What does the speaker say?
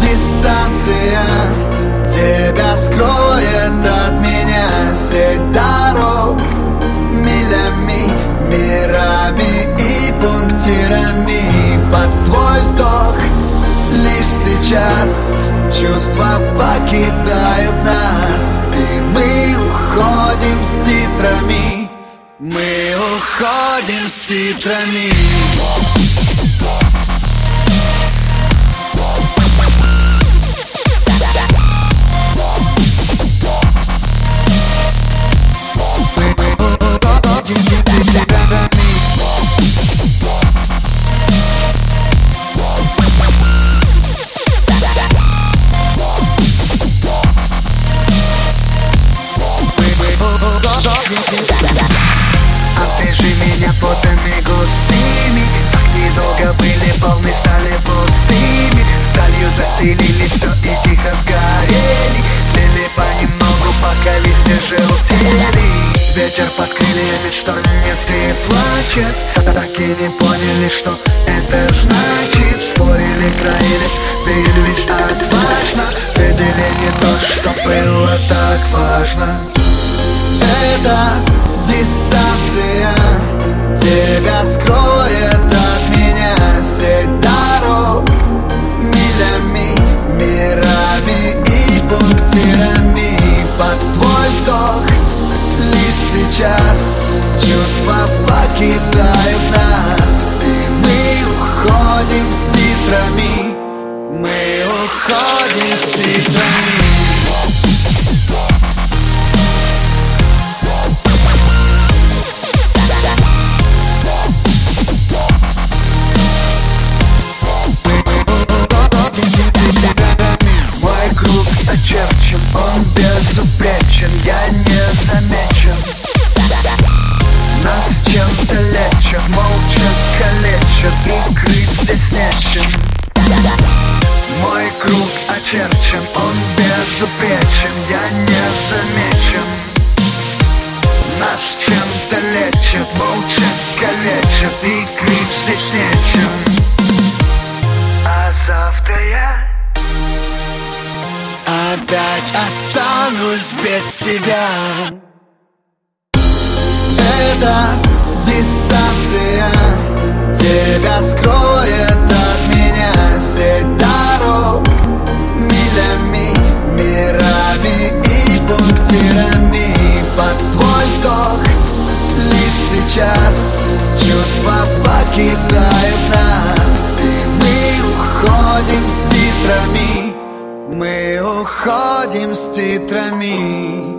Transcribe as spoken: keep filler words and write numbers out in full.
дистанция тебя скроет от меня. Сеть дорог милями, мирами и пунктирами. Под твой вздох лишь сейчас чувства покидают нас, и мы уходим с титрами. Мы уходим с титрами. Обвяжи меня потами густыми, так недолго были полны, стали пустыми. Сталью застелили все и тихо сгорели, тлели понемногу, пока листья желтели. Ветер под крыльями стонет и плачет, так и не поняли, что это значит. Спорили, краили, бились отважно, видели не то, что было так важно. Это дистанция тебя скроет от меня. Сеть дорог милями, мирами и пунктирами. Под твой вздох лишь сейчас чувства покидают нас, и мы уходим с титрами. Мы уходим с титрами. Мой круг очерчен, он безупречен, я не замечен. Нас чем-то лечат, молча калечат, и крыть здесь нечем. Мой круг очерчен, он безупречен, я не замечен. Нас чем-то лечат, молча калечат, и крыть здесь нечем. А завтра я опять останусь без тебя. Это дистанция тебя скроет от меня. Сеть дорог милями, мирами и пунктирами. Под твой вздох лишь сейчас чувства покидают нас, и мы уходим с титрами. Мы уходим с титрами.